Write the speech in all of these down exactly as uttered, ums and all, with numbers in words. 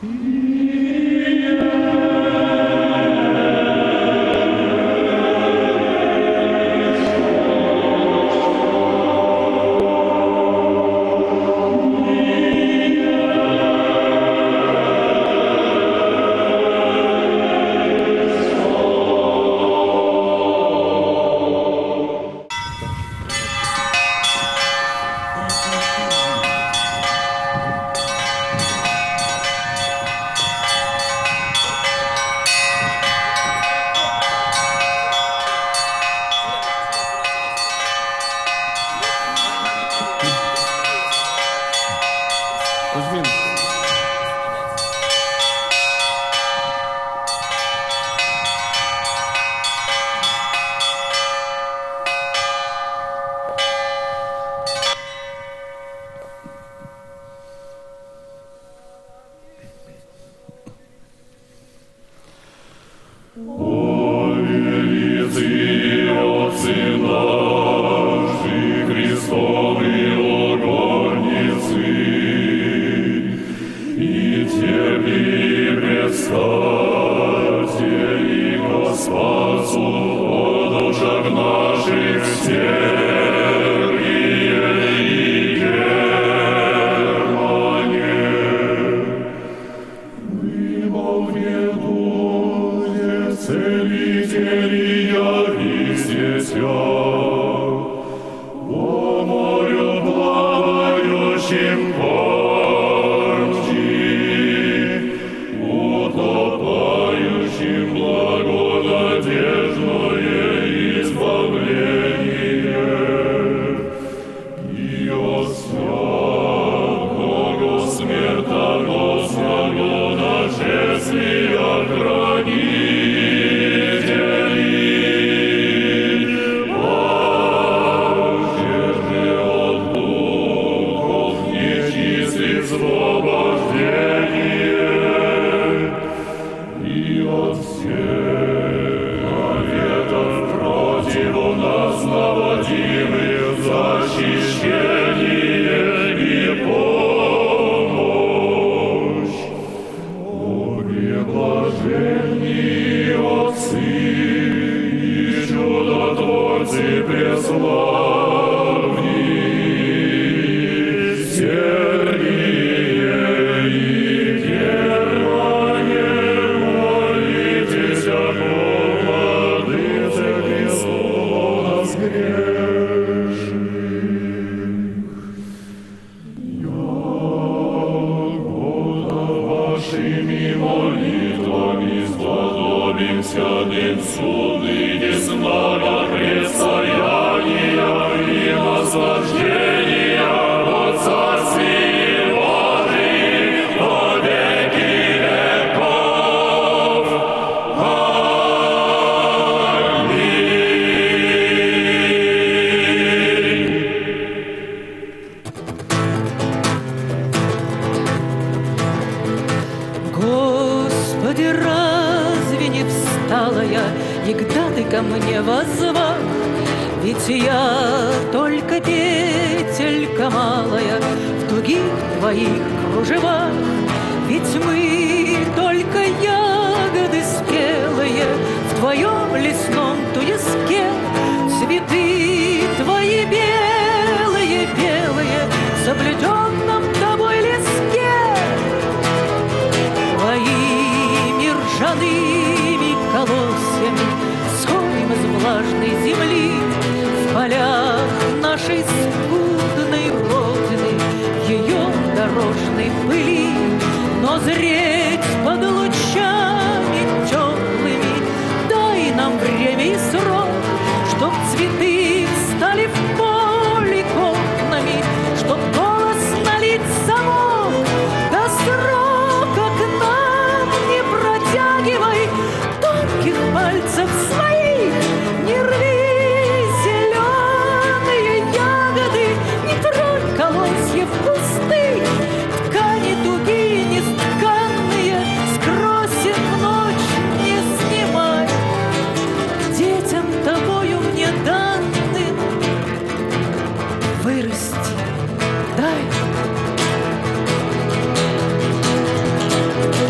Вырасти, дай.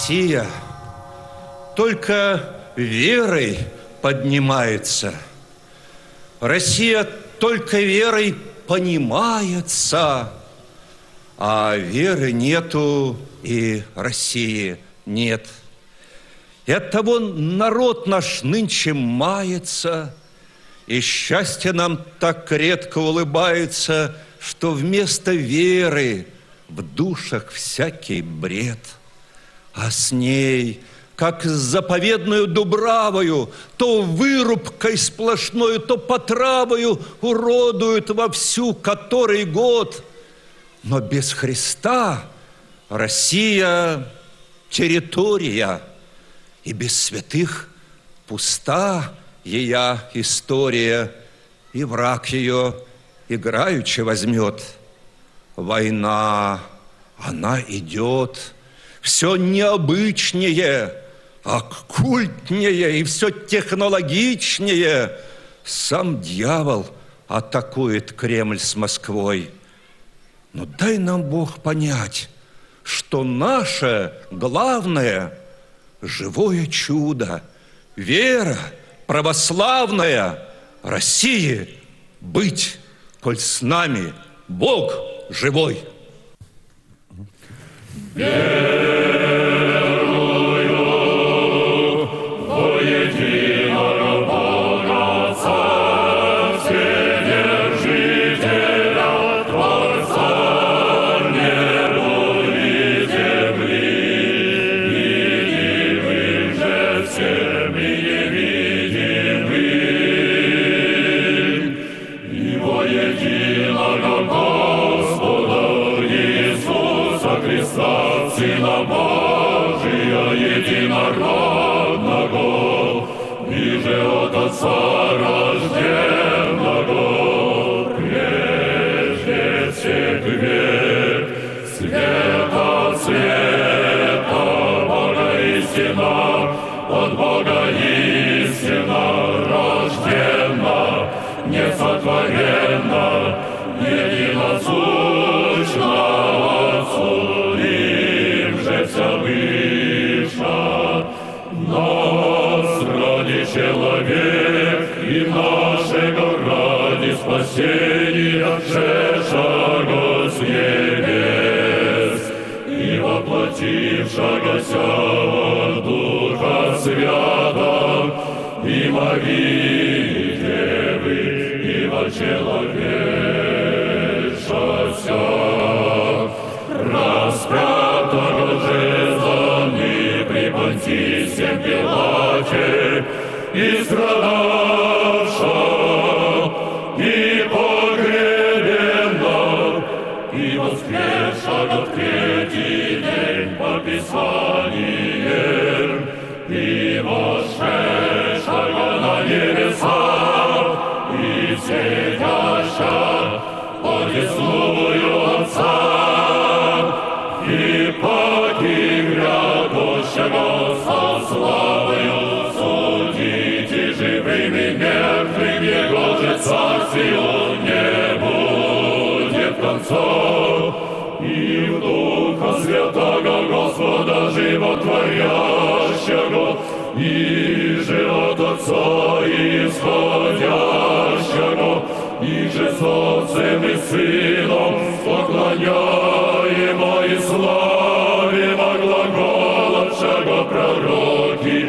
Россия только верой поднимается. Россия только верой понимается. А веры нету, и России нет. И оттого народ наш нынче мается, и счастье нам так редко улыбается, что вместо веры в душах всякий бред. А с ней, как с заповедную дубравою, то вырубкой сплошною, то потравою уродуют вовсю который год. Но без Христа Россия – территория, и без святых пуста ея история, и враг ее играючи возьмет. Война, она идет, все необычнее, оккультнее и все технологичнее. Сам дьявол атакует Кремль с Москвой. Но дай нам Бог понять, что наше главное – живое чудо, вера православная России быть, коль с нами Бог живой. Сына Божия единородного, ниже от Отца рожденного, прежде всех век, света света, Бога истина, от Бога истина, рождена, несотворенна, единосущна Отцу. Вся выша, нас ради человек и нашего ради спасения шедшего с небес и воплотившегося Духа Свята и Марии Девы и вочеловечася распятого жезлами при Понтии Пилате и страдавшего, и погребенного, и воскресшего в третий день по Писаниям, и вошедшего на небеса, и сидящего одесную Отца, и поки грядущего со славою судите живыми мертвым, Его же царствию не будет конца. И в Духа Святого Господа животворящего, и же от Отца исходящего, и же с Отцем и Сыном поклоняемо и славимо глаголавшего пророки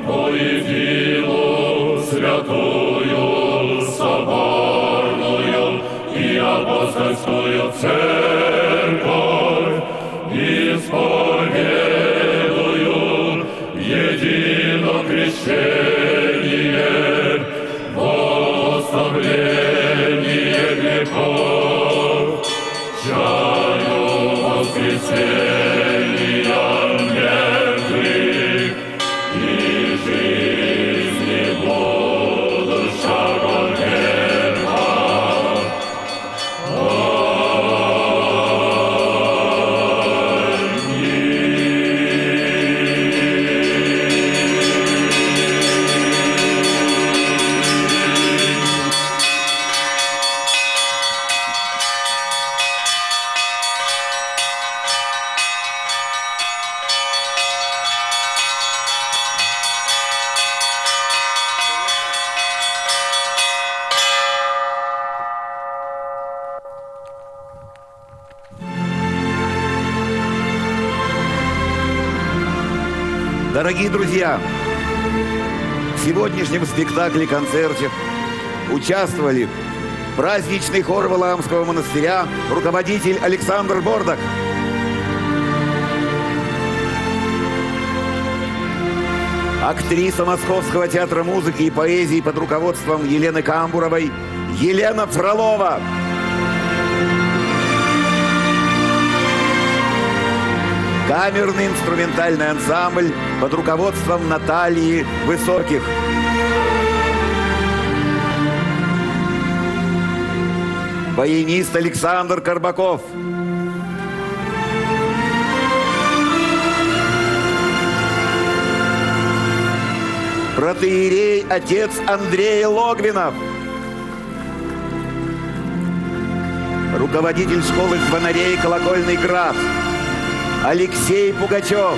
воедино святую соборную и апостольскую церковь, исповедую едино крещение во оставление грехов, чаю воскресения мертвых и жизни будущего века. Аминь. Дорогие друзья, в сегодняшнем спектакле-концерте участвовали праздничный хор Валаамского монастыря, руководитель Александр Бордак, актриса Московского театра музыки и поэзии под руководством Елены Камбуровой Елена Фролова, камерный инструментальный ансамбль под руководством Натальи Высоких, баянист Александр Карбаков, протоиерей отец Андрей Логвинов, руководитель школы звонарей «Колокольный град» Алексей Пугачев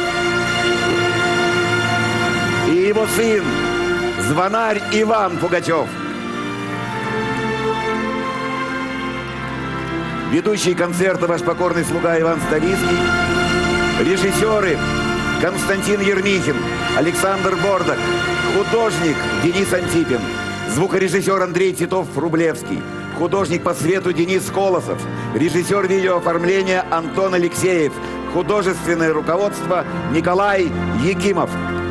и его сын, звонарь Иван Пугачев. Ведущий концерта ваш покорный слуга Иван Ставицкий, режиссеры Константин Ермихин, Александр Бордак, художник Денис Антипин, звукорежиссер Андрей Титов-Рублевский, художник по свету Денис Колосов, режиссер видеооформления Антон Алексеев, художественное руководство Николай Якимов.